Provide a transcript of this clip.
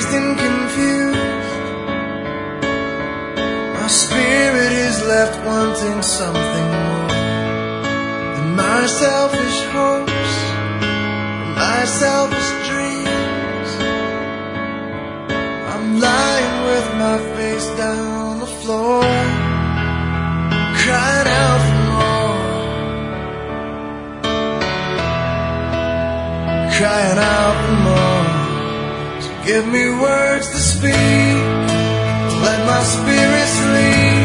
dazed and confused. My spirit is left wanting something more than my selfish hopes and my selfish dreams. I'm lying with my face down on the floor, crying out for more, crying out for more. So give me words to speak, let my spirit sleep.